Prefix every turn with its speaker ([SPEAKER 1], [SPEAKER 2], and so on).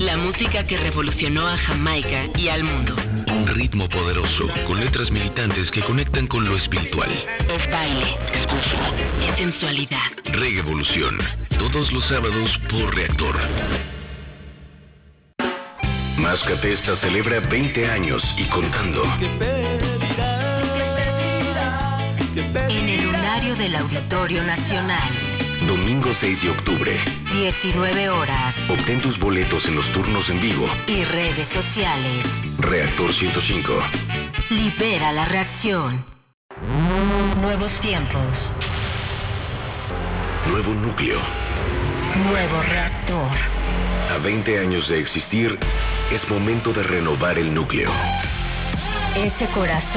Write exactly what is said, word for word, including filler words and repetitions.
[SPEAKER 1] La música que revolucionó a Jamaica y al mundo.
[SPEAKER 2] Un ritmo poderoso, con letras militantes que conectan con lo espiritual.
[SPEAKER 1] Es baile.
[SPEAKER 2] Es gozo.
[SPEAKER 1] Es sensualidad.
[SPEAKER 2] Regevolución. Todos los sábados por Reactor. Mascatesta celebra veinte años y contando.
[SPEAKER 1] En el lunario del Auditorio Nacional.
[SPEAKER 2] Domingo seis de octubre.
[SPEAKER 1] diecinueve horas.
[SPEAKER 2] Obtén tus boletos en los turnos en vivo.
[SPEAKER 1] Y redes sociales.
[SPEAKER 2] Reactor ciento cinco.
[SPEAKER 1] Libera la reacción. Nuevos tiempos.
[SPEAKER 2] Nuevo núcleo.
[SPEAKER 1] Nuevo reactor.
[SPEAKER 2] A veinte años de existir, es momento de renovar el núcleo.
[SPEAKER 1] Ese corazón